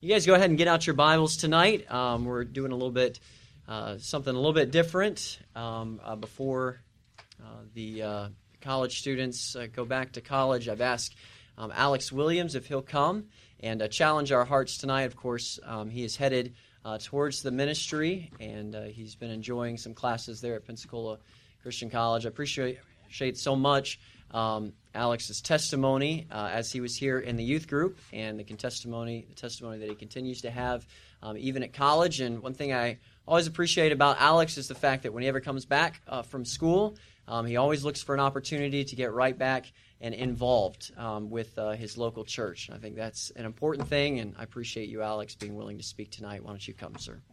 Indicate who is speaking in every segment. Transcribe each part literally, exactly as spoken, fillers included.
Speaker 1: You guys go ahead and get out your Bibles tonight. Um, we're doing a little bit, uh, something a little bit different um, uh, before uh, the uh, college students uh, go back to college. I've asked um, Alex Williams if he'll come and uh, challenge our hearts tonight. Of course, um, he is headed uh, towards the ministry, and uh, he's been enjoying some classes there at Pensacola Christian College. I appreciate, appreciate so much Um, Alex's testimony uh, as he was here in the youth group, and the testimony, the testimony that he continues to have um, even at college. And one thing I always appreciate about Alex is the fact that when he ever comes back uh, from school, um, he always looks for an opportunity to get right back and involved um, with uh, his local church. I think that's an important thing, and I appreciate you, Alex, being willing to speak tonight. Why don't you come, sir?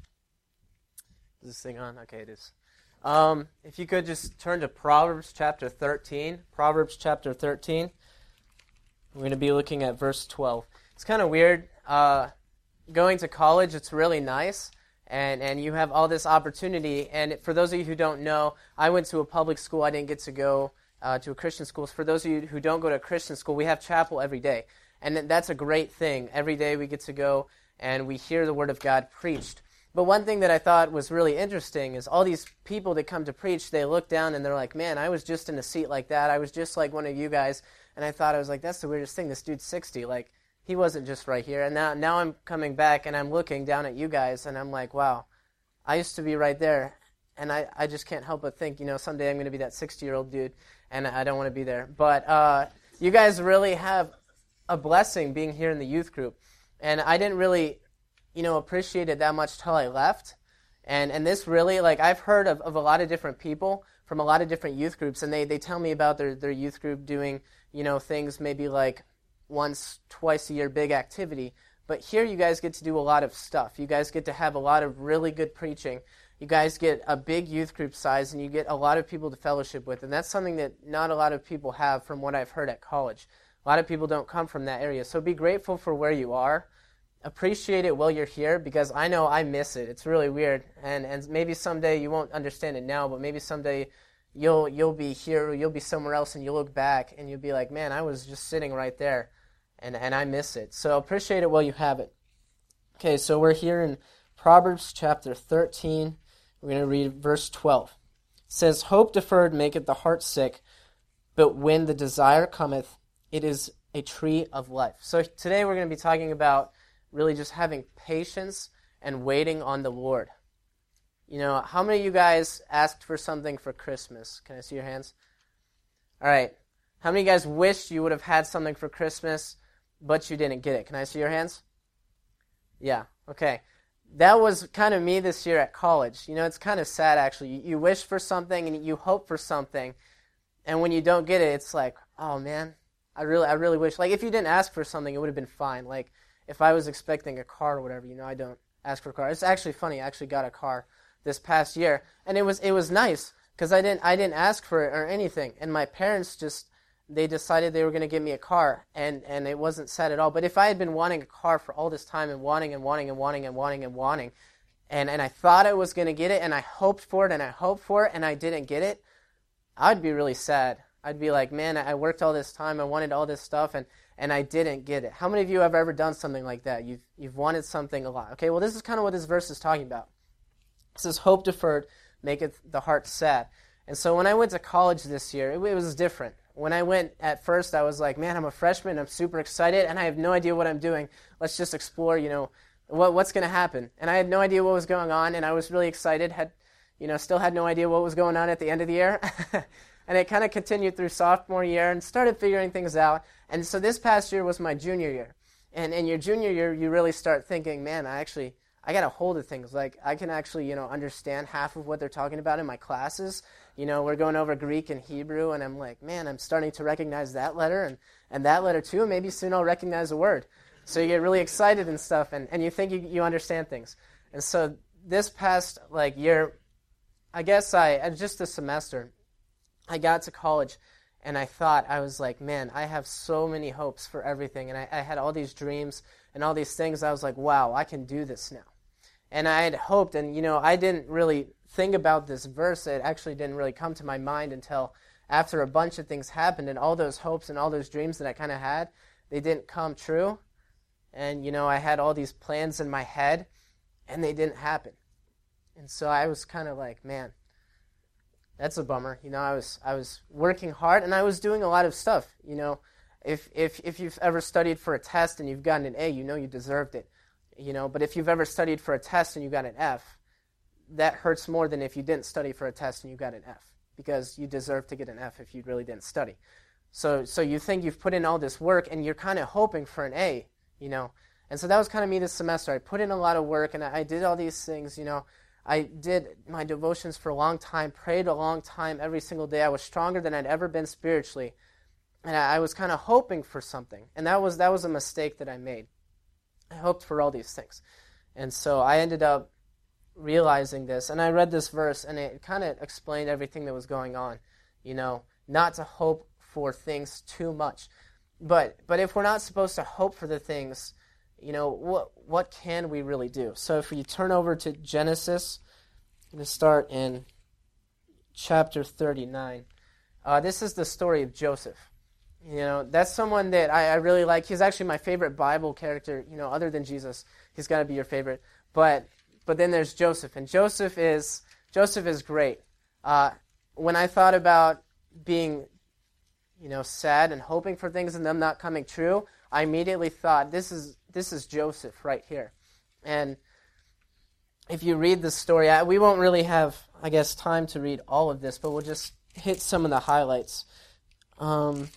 Speaker 2: Is this thing on? Okay, it is. Um, if you could just turn to Proverbs chapter thirteen. Proverbs chapter thirteen. We're going to be looking at verse twelve. It's kind of weird. Uh, going to college, it's really nice, and, and you have all this opportunity. And for those of you who don't know, I went to a public school. I didn't get to go uh, to a Christian school. For those of you who don't go to a Christian school, we have chapel every day. And that's a great thing. Every day we get to go and we hear the Word of God preached. But one thing that I thought was really interesting is all these people that come to preach, they look down and they're like, man, I was just in a seat like that. I was just like one of you guys. And I thought, I was like, that's the weirdest thing. This dude's sixty. Like, he wasn't just right here. And now, now I'm coming back and I'm looking down at you guys and I'm like, wow, I used to be right there. And I, I just can't help but think, you know, someday I'm going to be that sixty-year-old dude and I don't want to be there. But uh, you guys really have a blessing being here in the youth group. And I didn't really... you know, appreciate it that much till I left. And and this really, like, I've heard of, of a lot of different people from a lot of different youth groups, and they, they tell me about their, their youth group doing, you know, things maybe like once, twice a year, big activity. But here you guys get to do a lot of stuff. You guys get to have a lot of really good preaching. You guys get a big youth group size, and you get a lot of people to fellowship with. And that's something that not a lot of people have from what I've heard at college. A lot of people don't come from that area. So be grateful for where you are. Appreciate it while you're here, because I know I miss it. It's really weird, and and maybe someday you won't understand it now, but maybe someday you'll you'll be here, or you'll be somewhere else, and you'll look back and you'll be like, man, I was just sitting right there, and and I miss it. So appreciate it while you have it. Okay, so we're here in Proverbs chapter thirteen. We're going to read verse twelve. It says, "Hope deferred maketh the heart sick, but when the desire cometh, it is a tree of life." So today we're going to be talking about really just having patience and waiting on the Lord. You know, how many of you guys asked for something for Christmas? Can I see your hands? All right. How many of you guys wished you would have had something for Christmas, but you didn't get it? Can I see your hands? Yeah, okay. That was kind of me this year at college. You know, it's kind of sad, actually. You, you wish for something and you hope for something, and when you don't get it, it's like, oh, man, I really, I really wish. Like, if you didn't ask for something, it would have been fine. Like, if I was expecting a car or whatever, you know, I don't ask for a car. It's actually funny. I actually got a car this past year, and it was it was nice because I didn't I didn't ask for it or anything. And my parents just they decided they were going to give me a car, and and it wasn't sad at all. But if I had been wanting a car for all this time and wanting and wanting and wanting and wanting and wanting, and and I thought I was going to get it, and I hoped for it, and I hoped for it, and I didn't get it, I'd be really sad. I'd be like, man, I worked all this time, I wanted all this stuff, and and I didn't get it. How many of you have ever done something like that? You've you've wanted something a lot. Okay, well, this is kind of what this verse is talking about. It says, hope deferred maketh the heart sad. And so when I went to college this year, it, it was different. When I went at first, I was like, man, I'm a freshman, I'm super excited, and I have no idea what I'm doing. Let's just explore, you know, what what's going to happen. And I had no idea what was going on, and I was really excited, had, you know, still had no idea what was going on at the end of the year. And it kind of continued through sophomore year and started figuring things out. And so this past year was my junior year. And in your junior year, you really start thinking, man, I actually, I got a hold of things. Like, I can actually, you know, understand half of what they're talking about in my classes. You know, we're going over Greek and Hebrew, and I'm like, man, I'm starting to recognize that letter and, and that letter too, and maybe soon I'll recognize a word. So you get really excited and stuff, and, and you think you, you understand things. And so this past, like, year, I guess I, just a semester, I got to college, and I thought, I was like, man, I have so many hopes for everything, and I, I had all these dreams and all these things. I was like, wow, I can do this now. And I had hoped, and, you know, I didn't really think about this verse. It actually didn't really come to my mind until after a bunch of things happened, and all those hopes and all those dreams that I kind of had, they didn't come true. and, you know, I had all these plans in my head, and they didn't happen. And so I was kind of like, man, that's a bummer. You know, I was I was working hard, and I was doing a lot of stuff. You know, if if if you've ever studied for a test and you've gotten an A, you know you deserved it. You know, but if you've ever studied for a test and you got an F, that hurts more than if you didn't study for a test and you got an F, because you deserve to get an F if you really didn't study. So so you think you've put in all this work, and you're kind of hoping for an A, you know. And so that was kind of me this semester. I put in a lot of work, and I, I did all these things, you know. I did my devotions for a long time, prayed a long time every single day. I was stronger than I'd ever been spiritually. And I, I was kind of hoping for something. And that was that was a mistake that I made. I hoped for all these things. And so I ended up realizing this. And I read this verse, and it kind of explained everything that was going on. You know, not to hope for things too much. But but if we're not supposed to hope for the things, you know, what what can we really do? So if you turn over to Genesis, I'm going to start in chapter thirty-nine. Uh, this is the story of Joseph. You know, that's someone that I, I really like. He's actually my favorite Bible character, you know, other than Jesus. He's got to be your favorite. But but then there's Joseph, and Joseph is Joseph is great. Uh, when I thought about being, you know, sad and hoping for things and them not coming true, I immediately thought, this is this is Joseph right here. And if you read the story, I, we won't really have, I guess, time to read all of this, but we'll just hit some of the highlights. Um,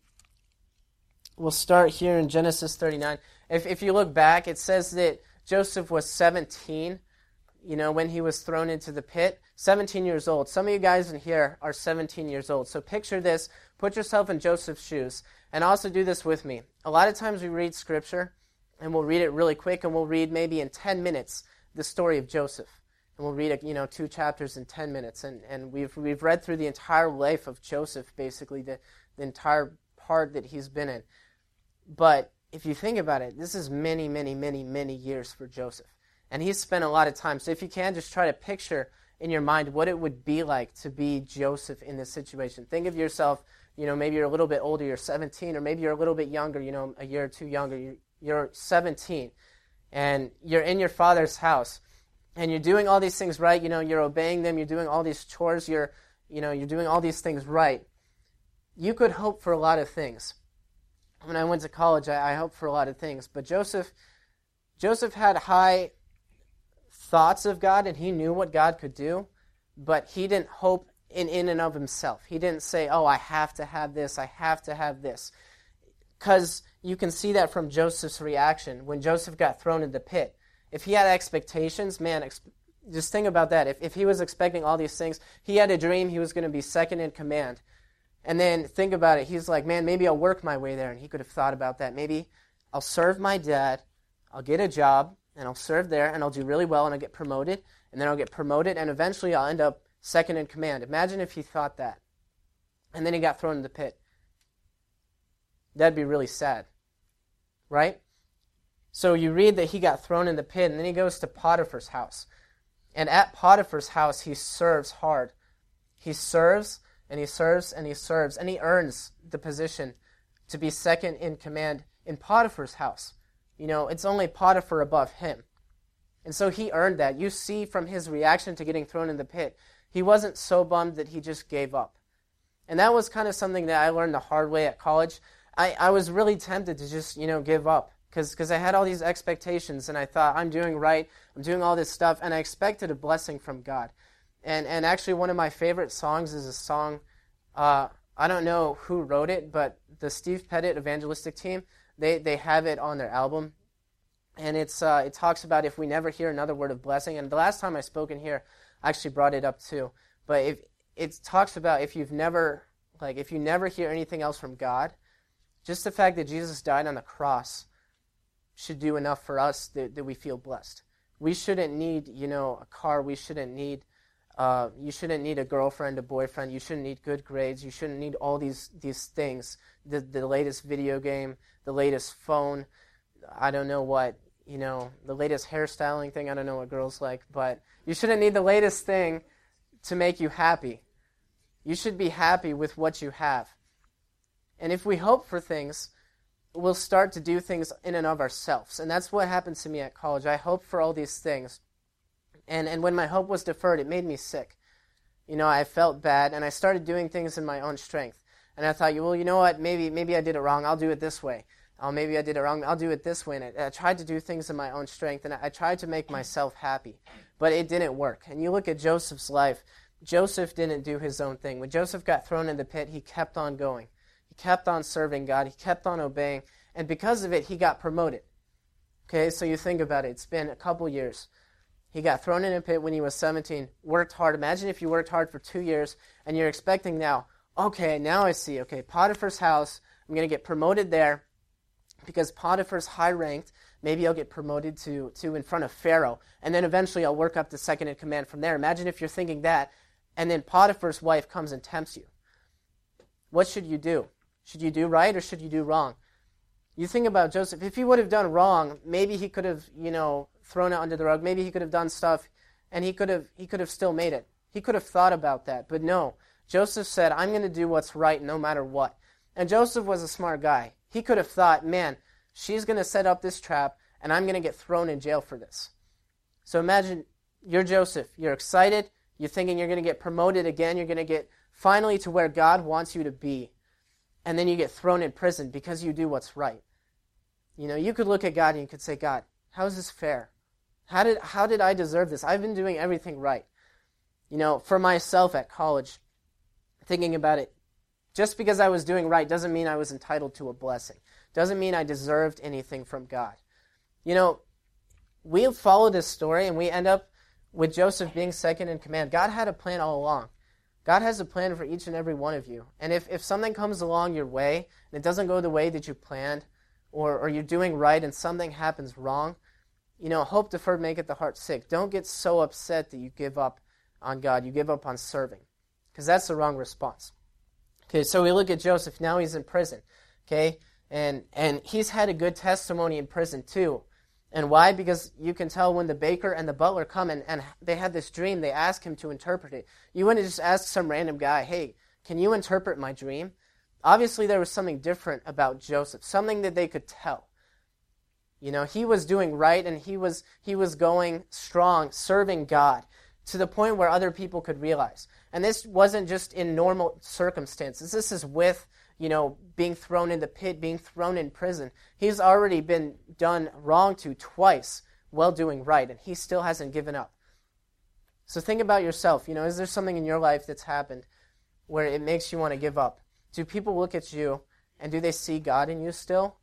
Speaker 2: we'll start here in Genesis thirty-nine. If if you look back, it says that Joseph was seventeen, you know, when he was thrown into the pit. seventeen years old. Some of you guys in here are seventeen years old. So picture this. Put yourself in Joseph's shoes. And also do this with me. A lot of times we read Scripture, and we'll read it really quick, and we'll read maybe in ten minutes the story of Joseph. And we'll read, you know, two chapters in ten minutes. And, and we've we've read through the entire life of Joseph, basically, the, the entire part that he's been in. But if you think about it, this is many, many, many, many years for Joseph. And he's spent a lot of time. So if you can, just try to picture in your mind what it would be like to be Joseph in this situation. Think of yourself, you know, maybe you're a little bit older, you're seventeen, or maybe you're a little bit younger, you know, a year or two younger. You're, you're seventeen, and you're in your father's house, and you're doing all these things right. You know, you're obeying them. You're doing all these chores. You're, you know, you're doing all these things right. You could hope for a lot of things. When I went to college, I, I hoped for a lot of things. But Joseph, Joseph had high thoughts of God, and he knew what God could do, but he didn't hope in, in and of himself. He didn't say, oh, I have to have this, I have to have this. Because you can see that from Joseph's reaction when Joseph got thrown in the pit. If he had expectations, man, ex- just think about that. If, if he was expecting all these things, he had a dream he was going to be second in command. And then think about it. He's like, man, maybe I'll work my way there. And he could have thought about that. Maybe I'll serve my dad, I'll get a job, and I'll serve there, and I'll do really well, and I'll get promoted, and then I'll get promoted, and eventually I'll end up second in command. Imagine if he thought that. And then he got thrown in the pit. That'd be really sad, right? So you read that he got thrown in the pit, and then he goes to Potiphar's house. And at Potiphar's house, he serves hard. He serves, and he serves, and he serves, and he earns the position to be second in command in Potiphar's house. You know, it's only Potiphar above him. And so he earned that. You see from his reaction to getting thrown in the pit, he wasn't so bummed that he just gave up. And that was kind of something that I learned the hard way at college. I, I was really tempted to just, you know, give up. Because I had all these expectations, and I thought, I'm doing right, I'm doing all this stuff, and I expected a blessing from God. And and actually one of my favorite songs is a song, uh, I don't know who wrote it, but the Steve Pettit Evangelistic Team, they, they have it on their album. And it's uh, it talks about if we never hear another word of blessing. And the last time I spoke in here, I actually brought it up too. But if it talks about if you've never, like if you never hear anything else from God, just the fact that Jesus died on the cross should do enough for us that, that we feel blessed. We shouldn't need, you know, a car. We shouldn't need, uh, you shouldn't need a girlfriend, a boyfriend. You shouldn't need good grades. You shouldn't need all these these things. The the latest video game, the latest phone. I don't know what, you know, the latest hairstyling thing. I don't know what girls like, but you shouldn't need the latest thing to make you happy. You should be happy with what you have. And if we hope for things, we'll start to do things in and of ourselves. And that's what happened to me at college. I hoped for all these things. And and when my hope was deferred, it made me sick. You know, I felt bad, and I started doing things in my own strength. And I thought, well, you know what, maybe maybe I did it wrong. I'll do it this way. Oh, maybe I did it wrong. I'll do it this way. And I, I tried to do things in my own strength, and I, I tried to make myself happy. But it didn't work. And you look at Joseph's life, Joseph didn't do his own thing. When Joseph got thrown in the pit, he kept on going. He kept on serving God. He kept on obeying. And because of it, he got promoted. Okay, so you think about it. It's been a couple years. He got thrown in a pit when he was seventeen, worked hard. Imagine if you worked hard for two years, and you're expecting now, okay, now I see, okay, Potiphar's house, I'm going to get promoted there because Potiphar's high-ranked. Maybe I'll get promoted to, to in front of Pharaoh, and then eventually I'll work up to second in command from there. Imagine if you're thinking that, and then Potiphar's wife comes and tempts you. What should you do? Should you do right or should you do wrong? You think about Joseph. If he would have done wrong, maybe he could have, you know, thrown it under the rug. Maybe he could have done stuff, and he could have he could have still made it. He could have thought about that. But no, Joseph said, I'm going to do what's right no matter what. And Joseph was a smart guy. He could have thought, man, she's going to set up this trap, and I'm going to get thrown in jail for this. So imagine you're Joseph. You're excited. You're thinking you're going to get promoted again. You're going to get finally to where God wants you to be. And then you get thrown in prison because you do what's right. You know, you could look at God and you could say, God, how is this fair? How did how did I deserve this? I've been doing everything right. You know, for myself at college, thinking about it, just because I was doing right doesn't mean I was entitled to a blessing. Doesn't mean I deserved anything from God. You know, we follow this story and we end up with Joseph being second in command. God had a plan all along. God has a plan for each and every one of you. And if, if something comes along your way and it doesn't go the way that you planned, or, or you're doing right and something happens wrong, you know, hope deferred maketh the heart sick. Don't get so upset that you give up on God. You give up on serving, because that's the wrong response. Okay, so we look at Joseph. Now he's in prison, okay? And and he's had a good testimony in prison too. And why? Because you can tell when the baker and the butler come and, and they had this dream, they ask him to interpret it. You wouldn't just ask some random guy, hey, can you interpret my dream? Obviously there was something different about Joseph, something that they could tell. You know, he was doing right and he was he was going strong, serving God, to the point where other people could realize. And this wasn't just in normal circumstances. This is with, you know, being thrown in the pit, being thrown in prison. He's already been done wrong to twice while doing right, and he still hasn't given up. So think about yourself. You know, is there something in your life that's happened where it makes you want to give up? Do people look at you, and do they see God in you still?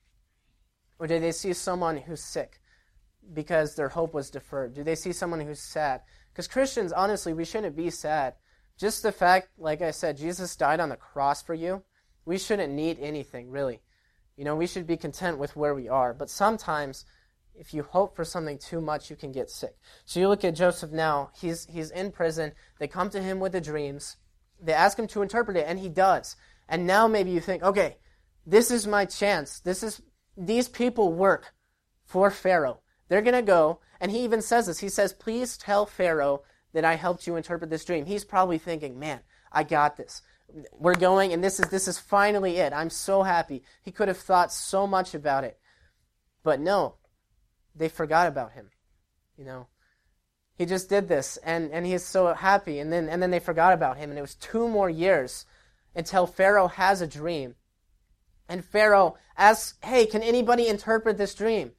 Speaker 2: Or do they see someone who's sick because their hope was deferred? Do they see someone who's sad? Because Christians, honestly, we shouldn't be sad. Just the fact, like I said, Jesus died on the cross for you. We shouldn't need anything, really. You know, we should be content with where we are. But sometimes, if you hope for something too much, you can get sick. So you look at Joseph now. He's he's in prison. They come to him with the dreams. They ask him to interpret it, and he does. And now maybe you think, okay, this is my chance. This is these people work for Pharaoh. They're going to go, and he even says this. He says, please tell Pharaoh that I helped you interpret this dream. He's probably thinking, man, I got this. We're going, and this is this is finally it. I'm so happy. He could have thought so much about it. But no, they forgot about him. You know, he just did this, and, and he's so happy, and then and then they forgot about him, and it was two more years until Pharaoh has a dream. And Pharaoh asks, hey, can anybody interpret this dream?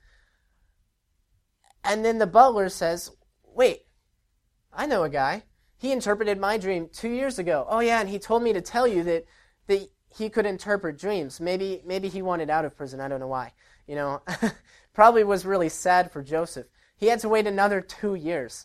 Speaker 2: And then the butler says, wait, I know a guy. He interpreted my dream two years ago. Oh yeah, and he told me to tell you that, that he could interpret dreams. Maybe maybe he wanted out of prison. I don't know why. You know, probably was really sad for Joseph. He had to wait another two years.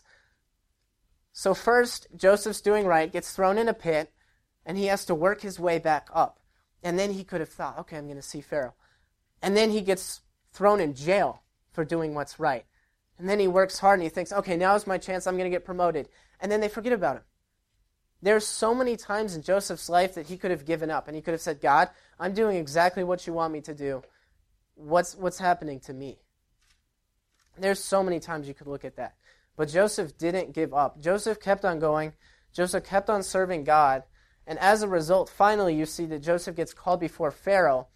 Speaker 2: So first, Joseph's doing right, gets thrown in a pit, and he has to work his way back up. And then he could have thought, okay, I'm going to see Pharaoh. And then he gets thrown in jail for doing what's right. And then he works hard and he thinks, okay, now's my chance, I'm going to get promoted. And then they forget about him. There's so many times in Joseph's life that he could have given up. And he could have said, God, I'm doing exactly what you want me to do. What's, what's happening to me? There's so many times you could look at that. But Joseph didn't give up. Joseph kept on going. Joseph kept on serving God. And as a result, finally you see that Joseph gets called before Pharaoh.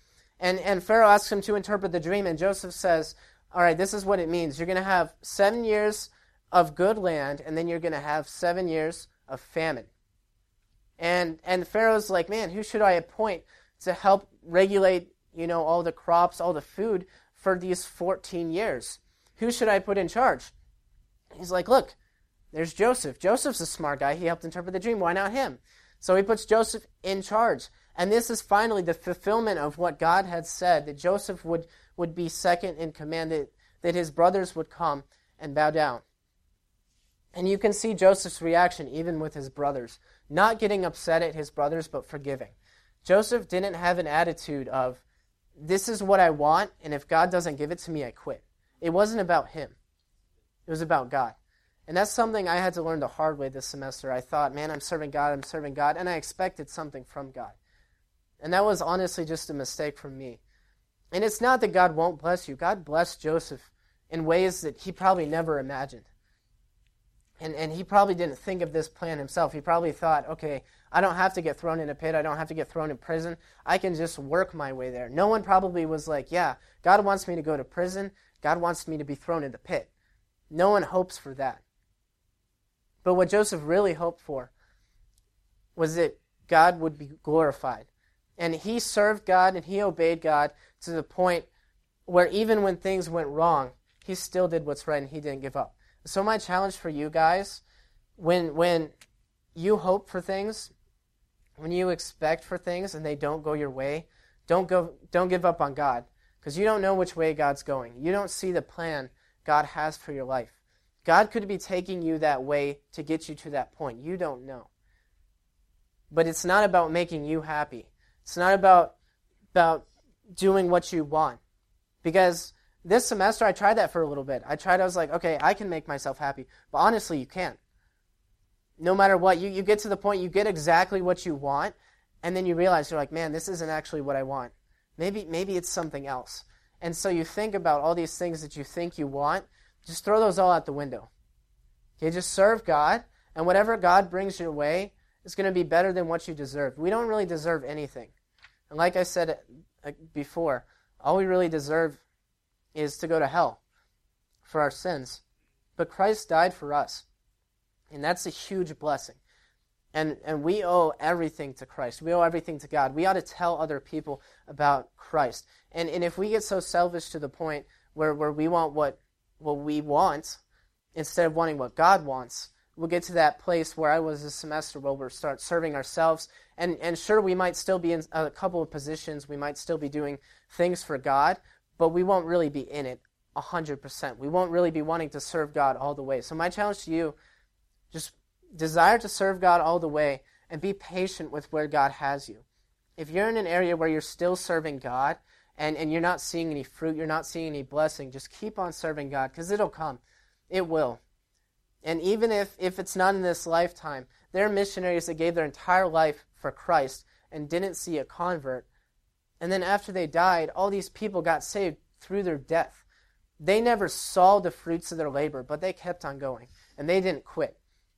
Speaker 2: And, and Pharaoh asks him to interpret the dream, and Joseph says, all right, this is what it means. You're going to have seven years of good land, and then you're going to have seven years of famine. And and Pharaoh's like, man, who should I appoint to help regulate, you know, all the crops, all the food for these fourteen years? Who should I put in charge? He's like, look, there's Joseph. Joseph's a smart guy. He helped interpret the dream. Why not him? So he puts Joseph in charge. And this is finally the fulfillment of what God had said, that Joseph would, would be second in command, that, that his brothers would come and bow down. And you can see Joseph's reaction even with his brothers, not getting upset at his brothers, but forgiving. Joseph didn't have an attitude of, this is what I want, and if God doesn't give it to me, I quit. It wasn't about him. It was about God. And that's something I had to learn the hard way this semester. I thought, man, I'm serving God, I'm serving God, and I expected something from God. And that was honestly just a mistake from me. And it's not that God won't bless you. God blessed Joseph in ways that he probably never imagined. And and he probably didn't think of this plan himself. He probably thought, okay, I don't have to get thrown in a pit. I don't have to get thrown in prison. I can just work my way there. No one probably was like, yeah, God wants me to go to prison. God wants me to be thrown in the pit. No one hopes for that. But what Joseph really hoped for was that God would be glorified. And he served God and he obeyed God to the point where even when things went wrong, he still did what's right and he didn't give up. So my challenge for you guys, when when you hope for things, when you expect for things and they don't go your way, don't go don't give up on God, because you don't know which way God's going. You don't see the plan God has for your life. God could be taking you that way to get you to that point. You don't know. But it's not about making you happy. It's not about about doing what you want. Because this semester, I tried that for a little bit. I tried, I was like, okay, I can make myself happy. But honestly, you can't. No matter what, you, you get to the point, you get exactly what you want, and then you realize, you're like, man, this isn't actually what I want. Maybe, maybe it's something else. And so you think about all these things that you think you want, just throw those all out the window. Okay, just serve God, and whatever God brings your way is going to be better than what you deserve. We don't really deserve anything. And like I said before, all we really deserve is to go to hell for our sins. But Christ died for us. And that's a huge blessing. And and we owe everything to Christ. We owe everything to God. We ought to tell other people about Christ. And and if we get so selfish to the point where, where we want what, what we want instead of wanting what God wants, we'll get to that place where I was this semester where we'll start serving ourselves. And, and sure, we might still be in a couple of positions. We might still be doing things for God, but we won't really be in it one hundred percent. We won't really be wanting to serve God all the way. So my challenge to you, just desire to serve God all the way and be patient with where God has you. If you're in an area where you're still serving God and, and you're not seeing any fruit, you're not seeing any blessing, just keep on serving God, because it'll come. It will. And even if, if it's not in this lifetime, there are missionaries that gave their entire life for Christ and didn't see a convert. And then after they died, all these people got saved through their death. They never saw the fruits of their labor, but they kept on going, and they didn't quit.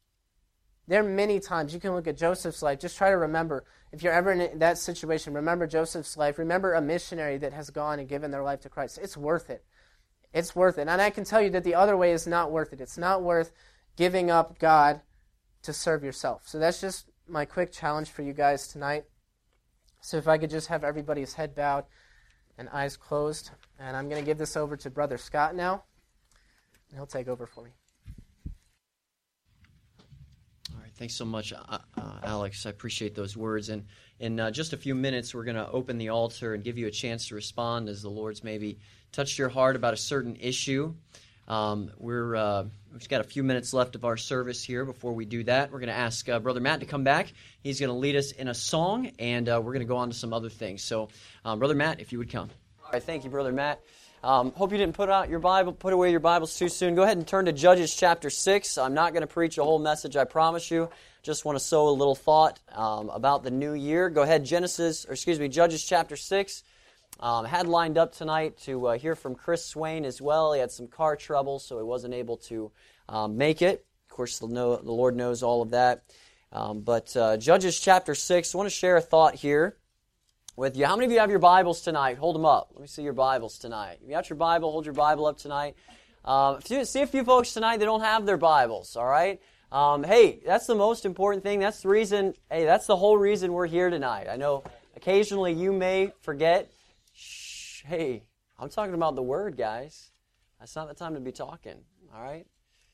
Speaker 2: There are many times, you can look at Joseph's life, just try to remember, if you're ever in that situation, remember Joseph's life, remember a missionary that has gone and given their life to Christ. It's worth it. It's worth it. And I can tell you that the other way is not worth it. It's not worth giving up God to serve yourself. So that's just my quick challenge for you guys tonight. So if I could just have everybody's head bowed and eyes closed. And I'm going to give this over to Brother Scott now. And he'll take over for me.
Speaker 1: All right, thanks so much, uh, uh, Alex. I appreciate those words. And in uh, just a few minutes, we're going to open the altar and give you a chance to respond as the Lord's maybe touched your heart about a certain issue. Um, we're uh, we've just got a few minutes left of our service here. Before we do that, we're going to ask uh, Brother Matt to come back. He's going to lead us in a song, and uh, we're going to go on to some other things. So, um, Brother Matt, if you would come. All right, thank you, Brother Matt. Um, hope you didn't put out your Bible, put away your Bibles too soon. Go ahead and turn to Judges chapter six. I'm not going to preach a whole message, I promise you. Just want to sow a little thought um, about the new year. Go ahead, Genesis, or excuse me, Judges chapter six. Um, had lined up tonight to uh, hear from Chris Swain as well. He had some car trouble, so he wasn't able to um, make it. Of course, the, know, the Lord knows all of that. Um, but uh, Judges chapter six, I want to share a thought here with you. How many of you have your Bibles tonight? Hold them up. Let me see your Bibles tonight. If you got your Bible, hold your Bible up tonight. Uh, see a few folks tonight that don't have their Bibles, all right? Um, hey, that's the most important thing. That's the reason, hey, that's the whole reason we're here tonight. I know occasionally you may forget. Shh, hey, I'm talking about the Word, guys. That's not the time to be talking, all right?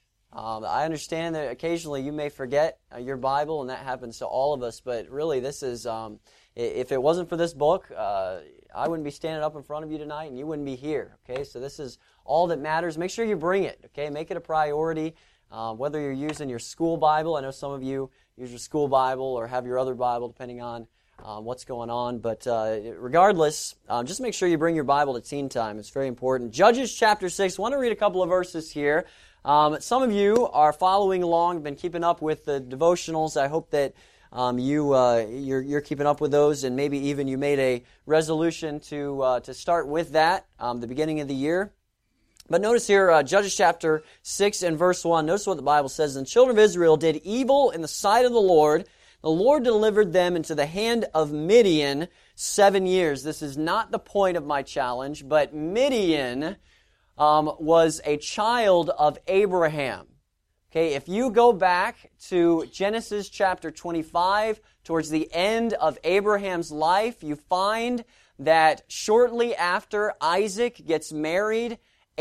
Speaker 1: Um, I understand that occasionally you may forget uh, your Bible, and that happens to all of us, but really this is, um, if it wasn't for this book, uh, I wouldn't be standing up in front of you tonight, and you wouldn't be here, okay? So this is all that matters. Make sure you bring it, okay? Make it a priority, uh, whether you're using your school Bible. I know some of you use your school Bible or have your other Bible, depending on um, what's going on, but uh, regardless, um, just make sure you bring your Bible to teen time. It's very important. Judges chapter six, I want to read a couple of verses here. Um, some of you are following along, been keeping up with the devotionals. I hope that um, you uh, you're, you're keeping up with those, and maybe even you made a resolution to uh, to start with that um, the beginning of the year. But notice here, uh, Judges chapter six and verse one. Notice what the Bible says: "And the children of Israel did evil in the sight of the Lord. The Lord delivered them into the hand of Midian seven years." This is not the point of my challenge, but Midian Um, was a child of Abraham. Okay, if you go back to Genesis chapter twenty-five, towards the end of Abraham's life, you find that shortly after Isaac gets married,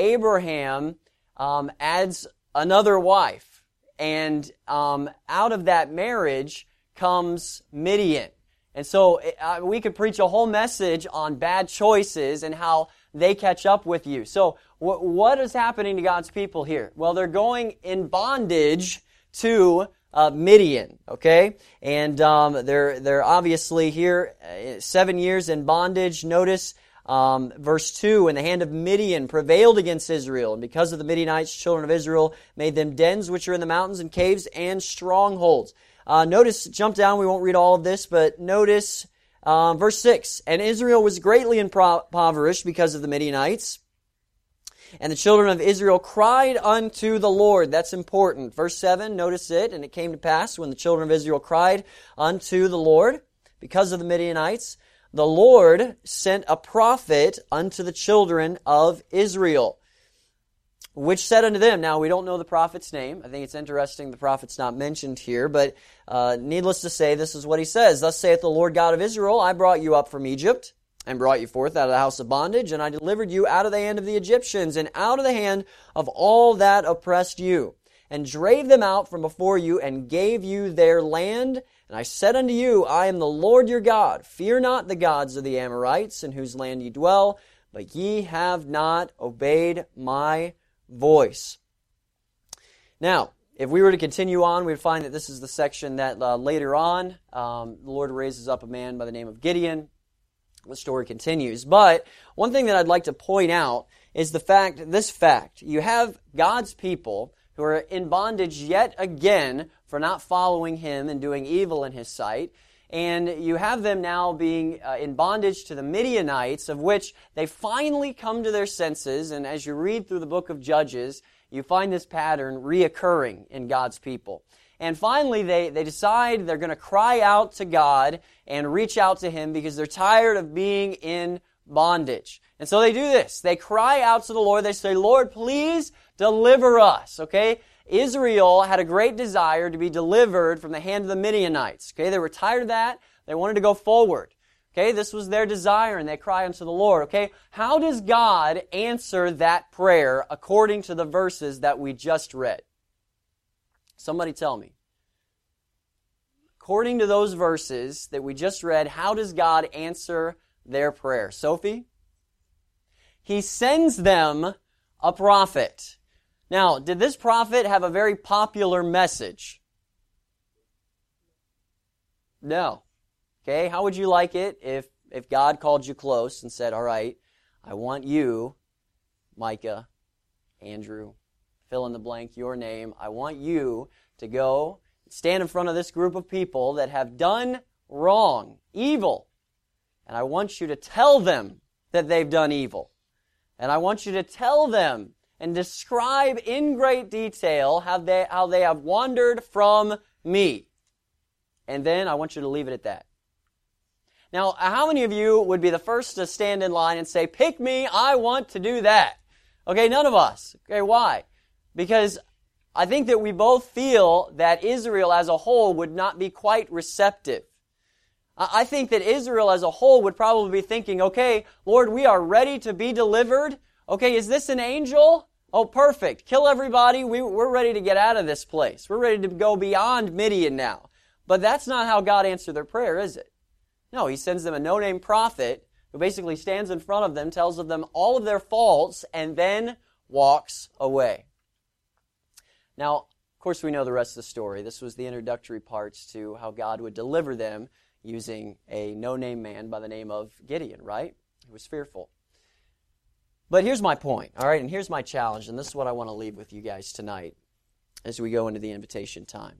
Speaker 1: Abraham um, adds another wife. And um, out of that marriage comes Midian. And so uh, we could preach a whole message on bad choices and how they catch up with you. So wh- what is happening to God's people here? Well, they're going in bondage to uh, Midian, okay? And um, they're they're obviously here uh, seven years in bondage. Notice um, verse two, "And the hand of Midian prevailed against Israel, and because of the Midianites, children of Israel made them dens which are in the mountains and caves and strongholds." Uh, notice, jump down, we won't read all of this, but notice uh, verse six. "And Israel was greatly impoverished because of the Midianites. And the children of Israel cried unto the Lord." That's important. Verse seven, notice it. "And it came to pass when the children of Israel cried unto the Lord because of the Midianites, the Lord sent a prophet unto the children of Israel, which said unto them," now we don't know the prophet's name. I think it's interesting the prophet's not mentioned here, but uh, needless to say, this is what he says: "Thus saith the Lord God of Israel, I brought you up from Egypt, and brought you forth out of the house of bondage, and I delivered you out of the hand of the Egyptians, and out of the hand of all that oppressed you, and drave them out from before you, and gave you their land. And I said unto you, I am the Lord your God. Fear not the gods of the Amorites, in whose land ye dwell, but ye have not obeyed my voice." Now, if we were to continue on, we would find that this is the section that uh, later on, um, the Lord raises up a man by the name of Gideon. The story continues. But one thing that I'd like to point out is the fact, this fact, you have God's people who are in bondage yet again for not following Him and doing evil in His sight. And you have them now being uh, in bondage to the Midianites, of which they finally come to their senses. And as you read through the book of Judges, you find this pattern reoccurring in God's people. And finally, they, they decide they're going to cry out to God and reach out to Him because they're tired of being in bondage. And so they do this. They cry out to the Lord. They say, "Lord, please deliver us." Okay? Israel had a great desire to be delivered from the hand of the Midianites. Okay? They were tired of that. They wanted to go forward. Okay? This was their desire, and they cry unto the Lord. Okay? How does God answer that prayer according to the verses that we just read? Somebody tell me. According to those verses that we just read, how does God answer their prayer? Sophie? He sends them a prophet. Now, did this prophet have a very popular message? No. Okay, how would you like it if, if God called you close and said, "All right, I want you, Micah, Andrew, fill in the blank, your name. I want you to go stand in front of this group of people that have done wrong, evil. And I want you to tell them that they've done evil. And I want you to tell them and describe in great detail how they, how they have wandered from me. And then I want you to leave it at that." Now, how many of you would be the first to stand in line and say, pick me, I want to do that? Okay, none of us. Okay, why? Because I think that we both feel that Israel as a whole would not be quite receptive. I think that Israel as a whole would probably be thinking, okay, Lord, we are ready to be delivered. Okay, is this an angel? Oh, perfect. Kill everybody. We, we're ready to get out of this place. We're ready to go beyond Midian now. But that's not how God answered their prayer, is it? No, He sends them a no-name prophet who basically stands in front of them, tells of them all of their faults, and then walks away. Now, of course, we know the rest of the story. This was the introductory parts to how God would deliver them using a no-name man by the name of Gideon, right? He was fearful. But here's my point, all right, and here's my challenge, and this is what I want to leave with you guys tonight as we go into the invitation time.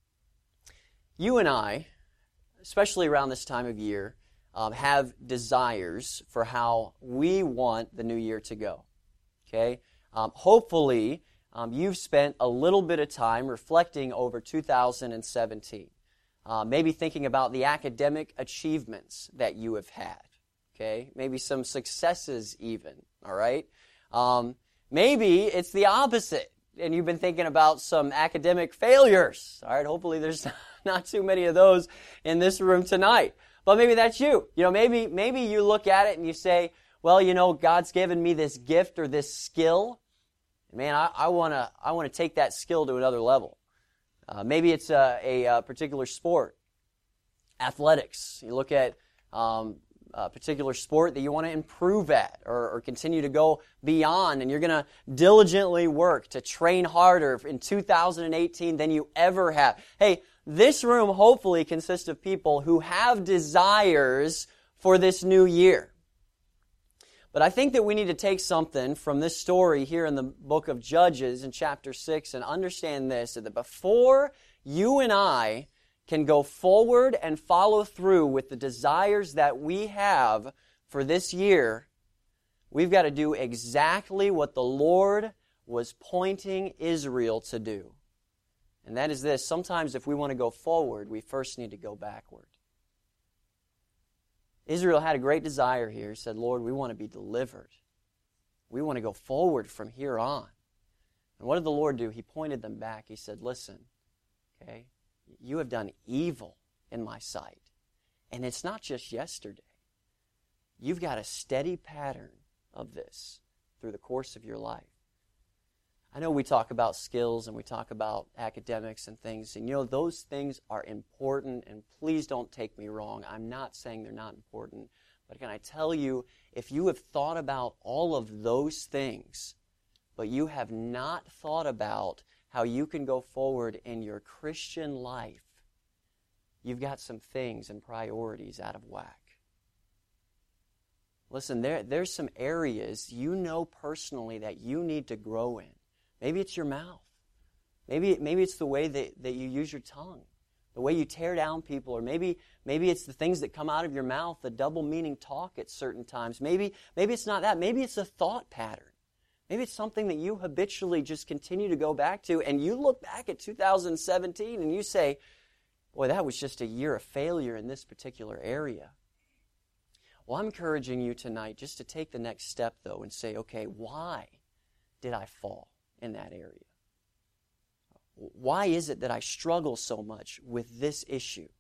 Speaker 1: You and I, especially around this time of year, um, have desires for how we want the new year to go, okay? Um, hopefully, um, you've spent a little bit of time reflecting over two thousand seventeen, uh, maybe thinking about the academic achievements that you have had, okay? Maybe some successes even, all right? Um, maybe it's the opposite, and you've been thinking about some academic failures, all right? Hopefully there's not too many of those in this room tonight. But maybe that's you. You know, maybe maybe you look at it and you say, well, you know, God's given me this gift or this skill. Man, I, I want to I want to take that skill to another level. Uh, maybe it's a, a, a particular sport, athletics. You look at um, a particular sport that you want to improve at or, or continue to go beyond, and you're going to diligently work to train harder in two thousand eighteen than you ever have. Hey, this room hopefully consists of people who have desires for this new year. But I think that we need to take something from this story here in the book of Judges in chapter six and understand this, that before you and I can go forward and follow through with the desires that we have for this year, we've got to do exactly what the Lord was pointing Israel to do. And that is this: sometimes if we want to go forward, we first need to go backward. Israel had a great desire here. He said, Lord, we want to be delivered. We want to go forward from here on. And what did the Lord do? He pointed them back. He said, listen, okay, you have done evil in my sight. And it's not just yesterday. You've got a steady pattern of this through the course of your life. I know we talk about skills and we talk about academics and things, and you know, those things are important, and please don't take me wrong. I'm not saying they're not important, but can I tell you, if you have thought about all of those things, but you have not thought about how you can go forward in your Christian life, you've got some things and priorities out of whack. Listen, there, there's some areas you know personally that you need to grow in. Maybe it's your mouth. Maybe, maybe it's the way that, that you use your tongue, the way you tear down people, or maybe, maybe it's the things that come out of your mouth, the double-meaning talk at certain times. Maybe, maybe it's not that. Maybe it's a thought pattern. Maybe it's something that you habitually just continue to go back to, and you look back at two thousand seventeen and you say, boy, that was just a year of failure in this particular area. Well, I'm encouraging you tonight just to take the next step, though, and say, okay, why did I fall in that area? Why is it that I struggle so much with this issue?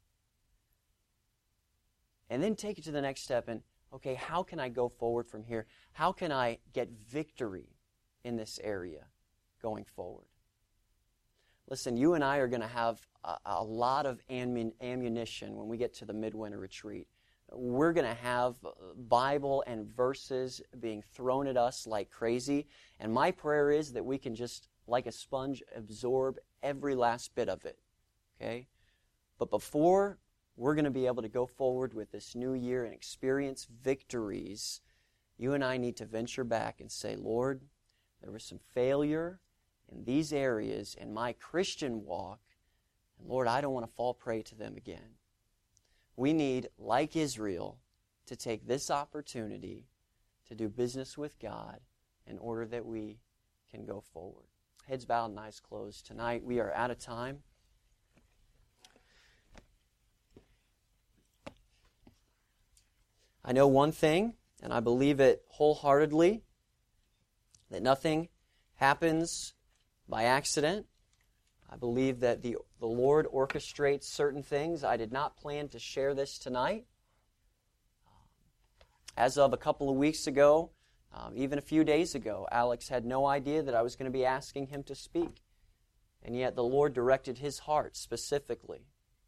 Speaker 1: And then take it to the next step and, okay, how can I go forward from here? How can I get victory in this area going forward? Listen, you and I are going to have a, a lot of ammun- ammunition when we get to the midwinter retreat. We're going to have Bible and verses being thrown at us like crazy. And my prayer is that we can just, like a sponge, absorb every last bit of it. Okay? But before we're going to be able to go forward with this new year and experience victories, you and I need to venture back and say, Lord, there was some failure in these areas in my Christian walk, and Lord, I don't want to fall prey to them again. We need, like Israel, to take this opportunity to do business with God in order that we can go forward. Heads bowed and eyes closed. Tonight we are out of time. I know one thing, and I believe it wholeheartedly, that nothing happens by accident. I believe that the, the Lord orchestrates certain things. I did not plan to share this tonight. As of a couple of weeks ago, um, even a few days ago, Alex had no idea that I was going to be asking him to speak. And yet the Lord directed his heart specifically.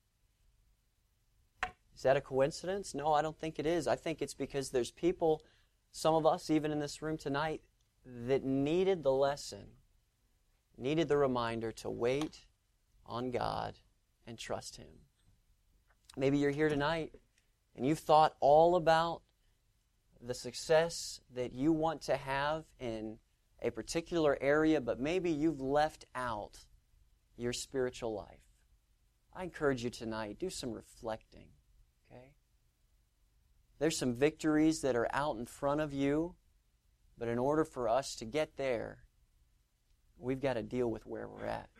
Speaker 1: Is that a coincidence? No, I don't think it is. I think it's because there's people, some of us even in this room tonight, that needed the lesson, needed the reminder to wait on God and trust Him. Maybe you're here tonight and you've thought all about the success that you want to have in a particular area, but maybe you've left out your spiritual life. I encourage you tonight, do some reflecting, okay? There's some victories that are out in front of you, but in order for us to get there, we've got to deal with where we're at.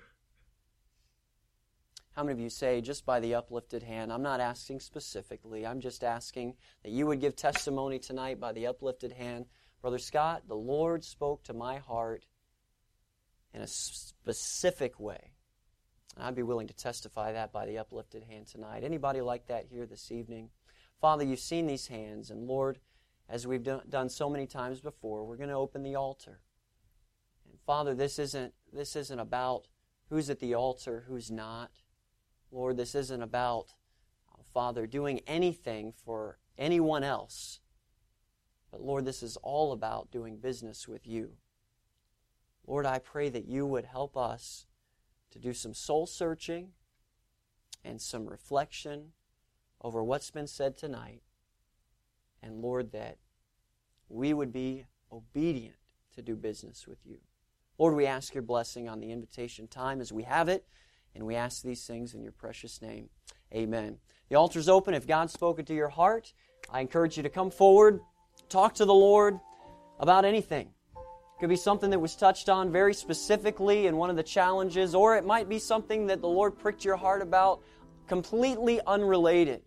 Speaker 1: How many of you say, just by the uplifted hand, I'm not asking specifically, I'm just asking that you would give testimony tonight by the uplifted hand. Brother Scott, the Lord spoke to my heart in a specific way. And I'd be willing to testify that by the uplifted hand tonight. Anybody like that here this evening? Father, you've seen these hands, and Lord, as we've done, done so many times before, we're going to open the altar. And Father, this isn't this isn't about who's at the altar, who's not. Lord, this isn't about, uh, Father, doing anything for anyone else. But Lord, this is all about doing business with you. Lord, I pray that you would help us to do some soul searching and some reflection over what's been said tonight. And Lord, that we would be obedient to do business with you. Lord, we ask your blessing on the invitation time as we have it, and we ask these things in your precious name. Amen. The altar's open. If God's spoken to your heart, I encourage you to come forward, talk to the Lord about anything. It could be something that was touched on very specifically in one of the challenges, or it might be something that the Lord pricked your heart about completely unrelated.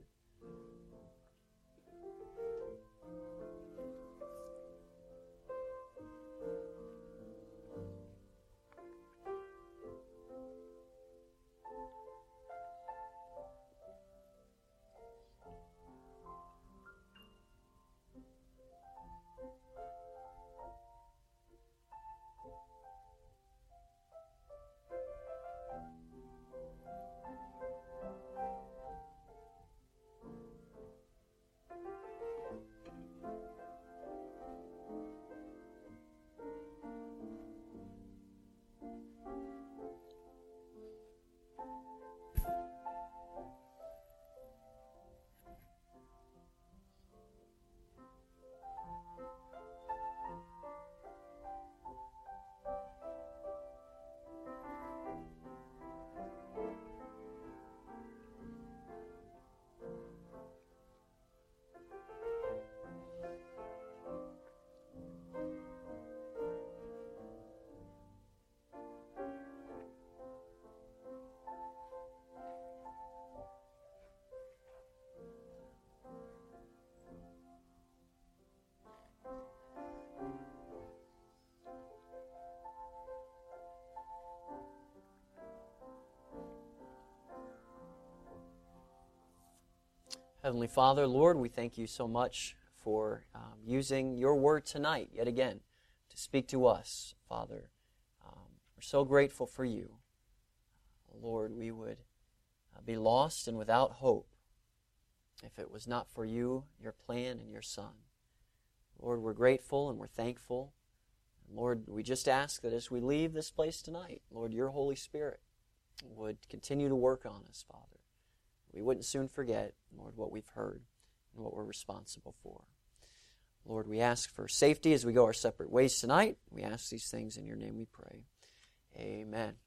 Speaker 1: Heavenly Father, Lord, we thank you so much for um, using your word tonight, yet again, to speak to us, Father. Um, we're so grateful for you. Lord, we would uh, be lost and without hope if it was not for you, your plan, and your Son. Lord, we're grateful and we're thankful. And Lord, we just ask that as we leave this place tonight, Lord, your Holy Spirit would continue to work on us, Father. We wouldn't soon forget, Lord, what we've heard and what we're responsible for. Lord, we ask for safety as we go our separate ways tonight. We ask these things in your name we pray. Amen.